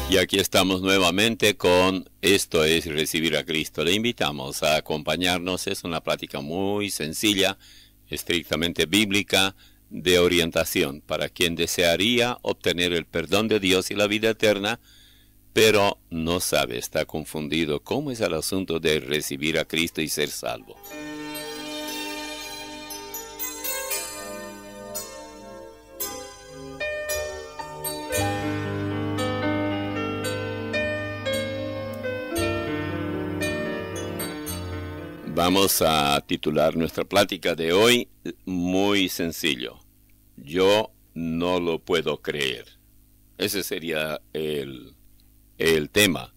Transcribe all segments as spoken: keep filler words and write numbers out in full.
Y aquí estamos nuevamente con Esto es Recibir a Cristo. Le invitamos a acompañarnos. Es una plática muy sencilla, estrictamente bíblica, de orientación para quien desearía obtener el perdón de Dios y la vida eterna, pero no sabe, está confundido cómo es el asunto de recibir a Cristo y ser salvo. Vamos a titular nuestra plática de hoy muy sencillo. Yo no lo puedo creer. Ese sería el, el tema.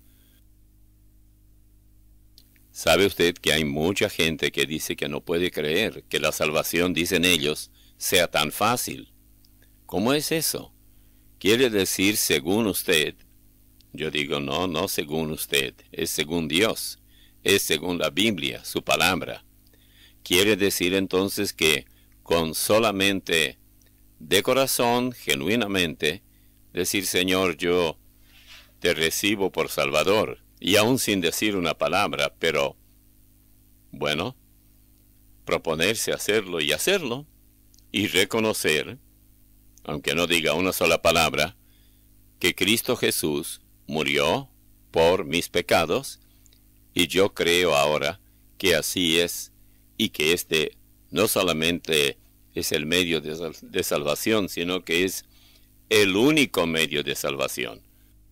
¿Sabe usted que hay mucha gente que dice que no puede creer que la salvación, dicen ellos, sea tan fácil? ¿Cómo es eso? ¿Quiere decir según usted? Yo digo no, no según usted, es según Dios. Es según la Biblia, su palabra. Quiere decir entonces que con solamente de corazón, genuinamente, decir Señor, yo te recibo por Salvador, y aún sin decir una palabra, pero, bueno, proponerse hacerlo y hacerlo, y reconocer, aunque no diga una sola palabra, que Cristo Jesús murió por mis pecados, y yo creo ahora que así es, y que este no solamente es el medio de, sal de salvación, sino que es el único medio de salvación.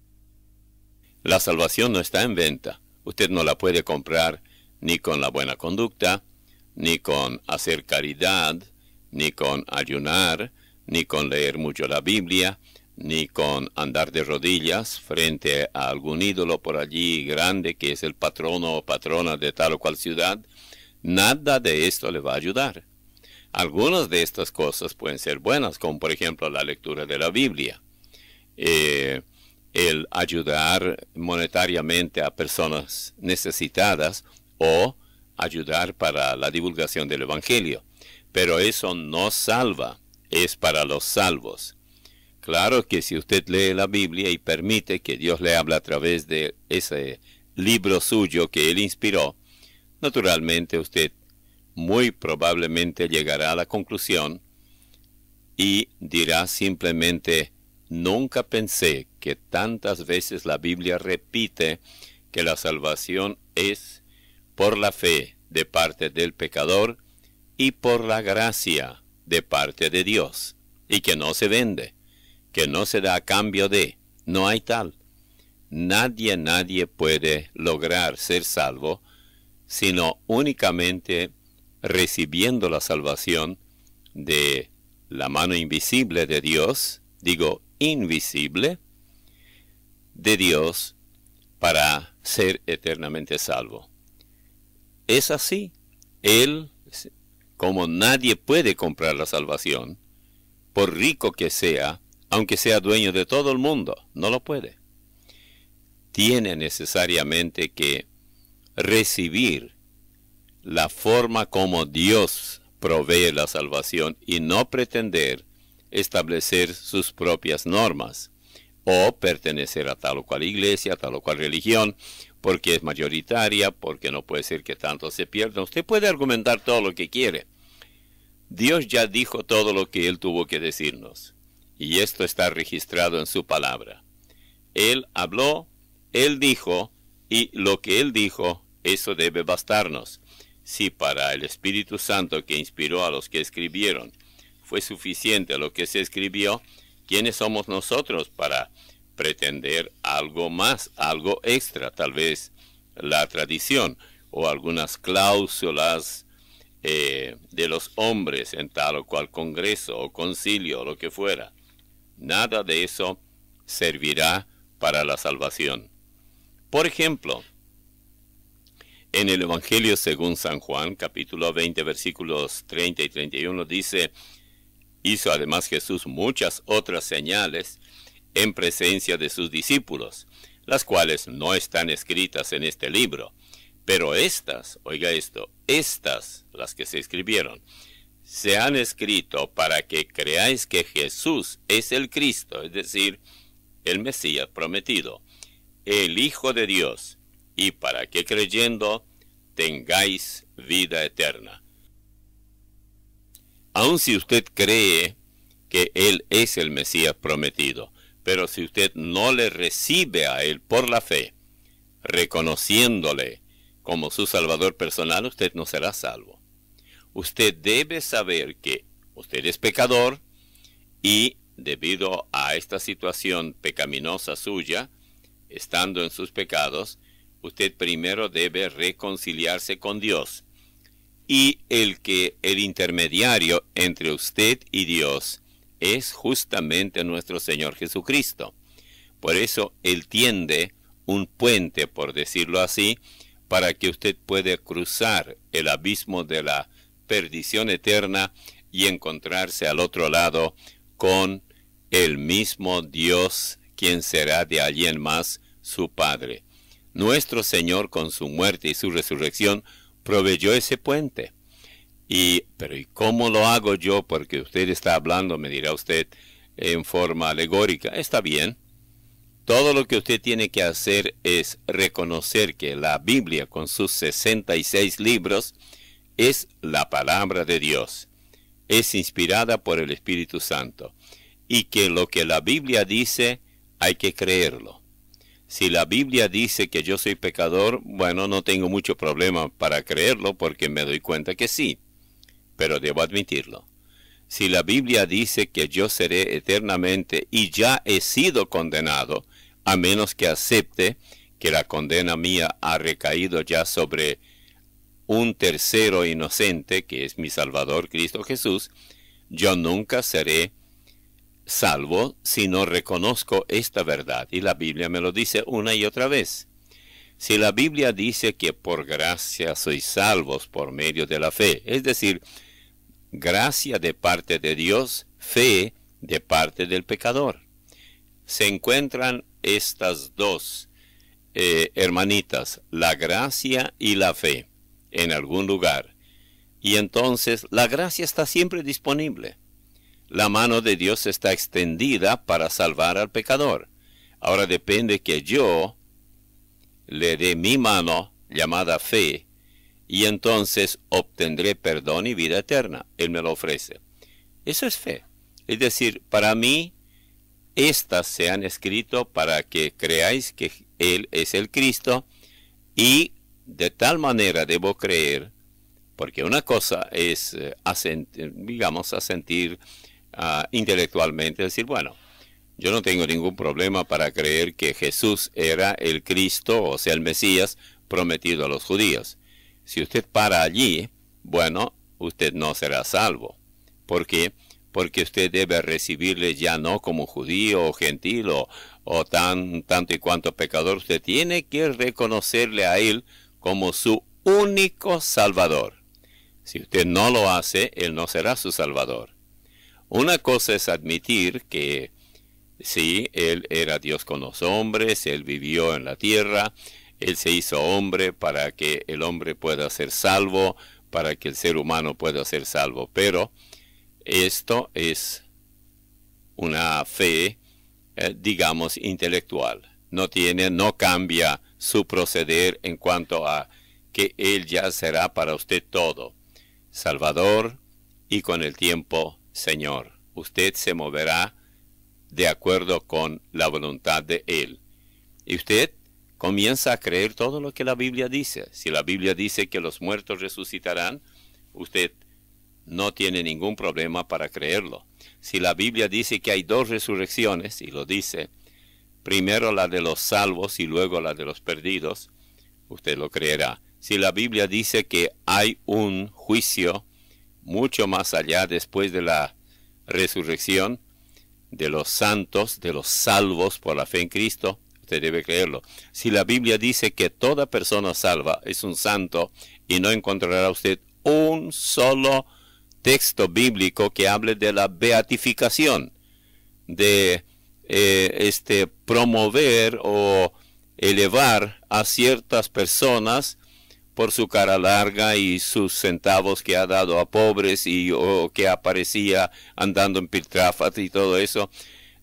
La salvación no está en venta. Usted no la puede comprar ni con la buena conducta, ni con hacer caridad, ni con ayunar, ni con leer mucho la Biblia, ni con andar de rodillas frente a algún ídolo por allí grande que es el patrono o patrona de tal o cual ciudad. Nada de esto le va a ayudar. Algunas de estas cosas pueden ser buenas, como por ejemplo la lectura de la Biblia, eh, el ayudar monetariamente a personas necesitadas o ayudar para la divulgación del Evangelio. Pero eso no salva, es para los salvos. Claro que si usted lee la Biblia y permite que Dios le hable a través de ese libro suyo que Él inspiró, naturalmente usted muy probablemente llegará a la conclusión y dirá simplemente, nunca pensé que tantas veces la Biblia repite que la salvación es por la fe de parte del pecador y por la gracia de parte de Dios, y que no se vende, que no se da a cambio de, no hay tal. Nadie, nadie puede lograr ser salvo, sino únicamente recibiendo la salvación de la mano invisible de Dios, digo invisible, de Dios para ser eternamente salvo. Es así. Él, como nadie puede comprar la salvación, por rico que sea, aunque sea dueño de todo el mundo, no lo puede. Tiene necesariamente que recibir la forma como Dios provee la salvación y no pretender establecer sus propias normas o pertenecer a tal o cual iglesia, a tal o cual religión, porque es mayoritaria, porque no puede ser que tanto se pierda. Usted puede argumentar todo lo que quiere. Dios ya dijo todo lo que Él tuvo que decirnos. Y esto está registrado en su palabra. Él habló, Él dijo, y lo que Él dijo, eso debe bastarnos. Si para el Espíritu Santo que inspiró a los que escribieron fue suficiente lo que se escribió, ¿quiénes somos nosotros para pretender algo más, algo extra? Tal vez la tradición o algunas cláusulas eh, de los hombres en tal o cual congreso o concilio o lo que fuera. Nada de eso servirá para la salvación. Por ejemplo, en el Evangelio según San Juan, capítulo veinte, versículos treinta y treinta y uno, dice, hizo además Jesús muchas otras señales en presencia de sus discípulos, las cuales no están escritas en este libro. Pero estas, oiga esto, estas, las que se escribieron, se han escrito para que creáis que Jesús es el Cristo, es decir, el Mesías prometido, el Hijo de Dios, y para que creyendo tengáis vida eterna. Aun si usted cree que Él es el Mesías prometido, pero si usted no le recibe a Él por la fe, reconociéndole como su Salvador personal, usted no será salvo. Usted debe saber que usted es pecador y debido a esta situación pecaminosa suya, estando en sus pecados, usted primero debe reconciliarse con Dios. Y el que el intermediario entre usted y Dios es justamente nuestro Señor Jesucristo. Por eso Él tiende un puente, por decirlo así, para que usted pueda cruzar el abismo de la perdición eterna y encontrarse al otro lado con el mismo Dios, quien será de allí en más su Padre. Nuestro Señor, con su muerte y su resurrección, proveyó ese puente. Y, pero ¿y cómo lo hago yo? Porque usted está hablando, me dirá usted, en forma alegórica. Está bien. Todo lo que usted tiene que hacer es reconocer que la Biblia, con sus sesenta y seis libros, es la palabra de Dios. Es inspirada por el Espíritu Santo. Y que lo que la Biblia dice, hay que creerlo. Si la Biblia dice que yo soy pecador, bueno, no tengo mucho problema para creerlo porque me doy cuenta que sí, pero debo admitirlo. Si la Biblia dice que yo seré eternamente y ya he sido condenado, a menos que acepte que la condena mía ha recaído ya sobre un tercero inocente, que es mi Salvador Cristo Jesús, yo nunca seré salvo si no reconozco esta verdad. Y la Biblia me lo dice una y otra vez. Si la Biblia dice que por gracia sois salvos por medio de la fe, es decir, gracia de parte de Dios, fe de parte del pecador. Se encuentran estas dos eh, hermanitas, la gracia y la fe, en algún lugar. Y entonces la gracia está siempre disponible. La mano de Dios está extendida para salvar al pecador. Ahora depende que yo le dé mi mano, llamada fe, y entonces obtendré perdón y vida eterna. Él me lo ofrece. Eso es fe. Es decir, para mí, estas se han escrito para que creáis que Él es el Cristo, y de tal manera debo creer, porque una cosa es, eh, asentir, digamos, asentir uh, intelectualmente, decir, bueno, yo no tengo ningún problema para creer que Jesús era el Cristo, o sea, el Mesías prometido a los judíos. Si usted para allí, bueno, usted no será salvo. ¿Por qué? Porque usted debe recibirle ya no como judío o gentil o, o tan, tanto y cuanto pecador. Usted tiene que reconocerle a Él como su único Salvador. Si usted no lo hace, Él no será su Salvador. Una cosa es admitir que sí, Él era Dios con los hombres, Él vivió en la tierra, Él se hizo hombre para que el hombre pueda ser salvo, para que el ser humano pueda ser salvo. Pero esto es una fe, eh, digamos, intelectual. No tiene, no cambia su proceder en cuanto a que Él ya será para usted todo, Salvador y con el tiempo Señor. Usted se moverá de acuerdo con la voluntad de Él. Y usted comienza a creer todo lo que la Biblia dice. Si la Biblia dice que los muertos resucitarán, usted no tiene ningún problema para creerlo. Si la Biblia dice que hay dos resurrecciones, y lo dice, primero la de los salvos y luego la de los perdidos, usted lo creerá. Si la Biblia dice que hay un juicio mucho más allá después de la resurrección de los santos, de los salvos por la fe en Cristo, usted debe creerlo. Si la Biblia dice que toda persona salva es un santo, y no encontrará usted un solo texto bíblico que hable de la beatificación, de eh, este promover o elevar a ciertas personas por su cara larga y sus centavos que ha dado a pobres y o que aparecía andando en piltrafas y todo eso.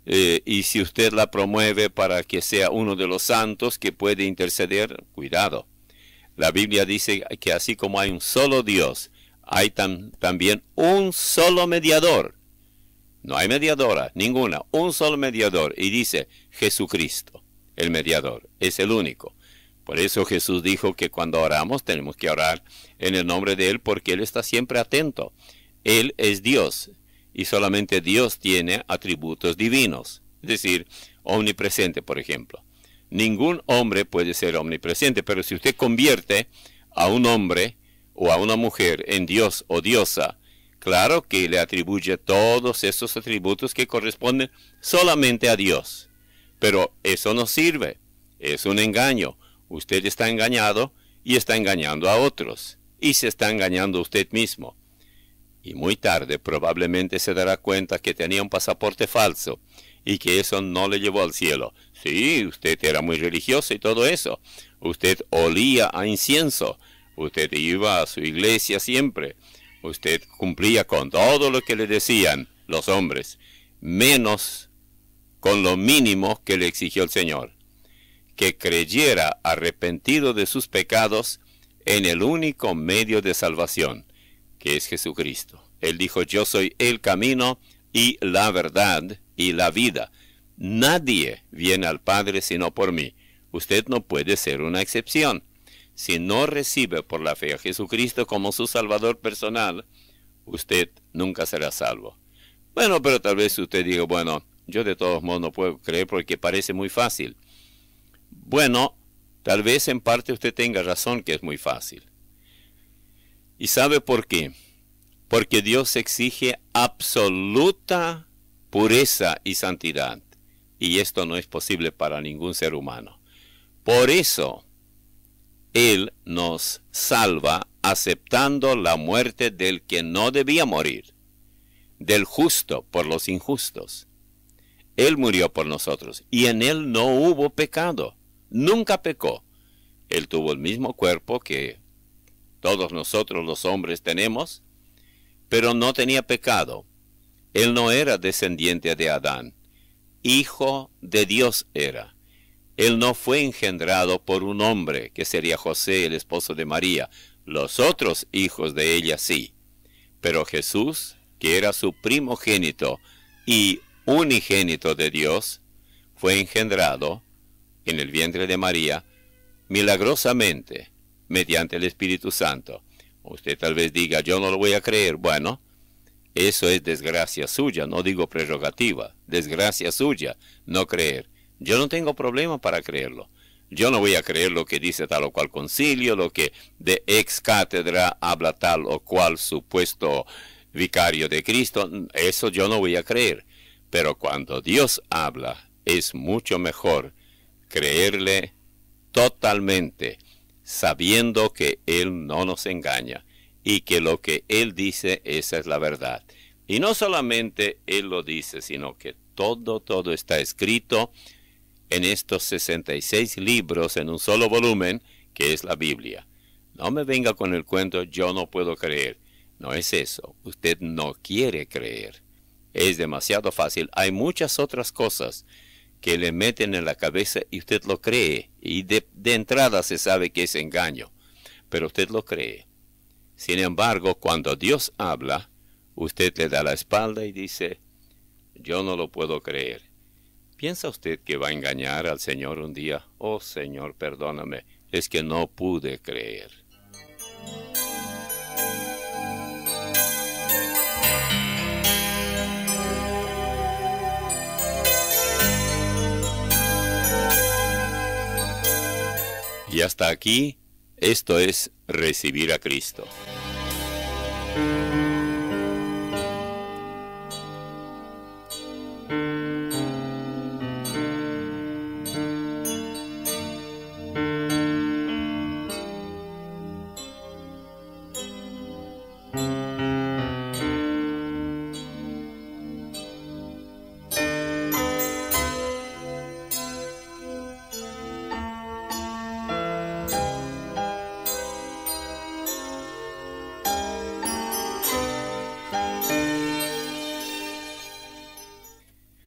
Eh, y si usted la promueve para que sea uno de los santos que puede interceder, cuidado. La Biblia dice que así como hay un solo Dios, hay tam, también un solo mediador. No hay mediadora, ninguna, un solo mediador. Y dice Jesucristo, el mediador, es el único. Por eso Jesús dijo que cuando oramos tenemos que orar en el nombre de Él, porque Él está siempre atento. Él es Dios. Y solamente Dios tiene atributos divinos, es decir, omnipresente, por ejemplo. Ningún hombre puede ser omnipresente, pero si usted convierte a un hombre o a una mujer en Dios o diosa, claro que le atribuye todos esos atributos que corresponden solamente a Dios. Pero eso no sirve, es un engaño. Usted está engañado y está engañando a otros, y se está engañando a usted mismo. Y muy tarde probablemente se dará cuenta que tenía un pasaporte falso y que eso no le llevó al cielo. Sí, usted era muy religioso y todo eso. Usted olía a incienso. Usted iba a su iglesia siempre. Usted cumplía con todo lo que le decían los hombres, menos con lo mínimo que le exigió el Señor. Que creyera arrepentido de sus pecados en el único medio de salvación, que es Jesucristo. Él dijo, yo soy el camino y la verdad y la vida. Nadie viene al Padre sino por mí. Usted no puede ser una excepción. Si no recibe por la fe a Jesucristo como su Salvador personal, usted nunca será salvo. Bueno, pero tal vez usted diga, bueno, yo de todos modos no puedo creer porque parece muy fácil. Bueno, tal vez en parte usted tenga razón que es muy fácil. ¿Y sabe por qué? Porque Dios exige absoluta pureza y santidad. Y esto no es posible para ningún ser humano. Por eso, Él nos salva aceptando la muerte del que no debía morir, del justo por los injustos. Él murió por nosotros y en Él no hubo pecado. Nunca pecó. Él tuvo el mismo cuerpo que todos nosotros los hombres tenemos, pero no tenía pecado. Él no era descendiente de Adán. Hijo de Dios era. Él no fue engendrado por un hombre, que sería José, el esposo de María. Los otros hijos de ella sí. Pero Jesús, que era su primogénito y unigénito de Dios, fue engendrado en el vientre de María milagrosamente, mediante el Espíritu Santo. Usted tal vez diga, yo no lo voy a creer. Bueno, eso es desgracia suya, no digo prerrogativa. Desgracia suya, no creer. Yo no tengo problema para creerlo. Yo no voy a creer lo que dice tal o cual concilio, lo que de ex cátedra habla tal o cual supuesto vicario de Cristo. Eso yo no voy a creer. Pero cuando Dios habla, es mucho mejor creerle totalmente, sabiendo que Él no nos engaña y que lo que Él dice, esa es la verdad. Y no solamente Él lo dice, sino que todo, todo está escrito en estos sesenta y seis libros en un solo volumen, que es la Biblia. No me venga con el cuento, yo no puedo creer. No es eso, usted no quiere creer. Es demasiado fácil. Hay muchas otras cosas que le meten en la cabeza y usted lo cree. Y de, de entrada se sabe que es engaño, pero usted lo cree. Sin embargo, cuando Dios habla, usted le da la espalda y dice, yo no lo puedo creer. ¿Piensa usted que va a engañar al Señor un día? Oh, Señor, perdóname, es que no pude creer. Y hasta aquí, esto es recibir a Cristo.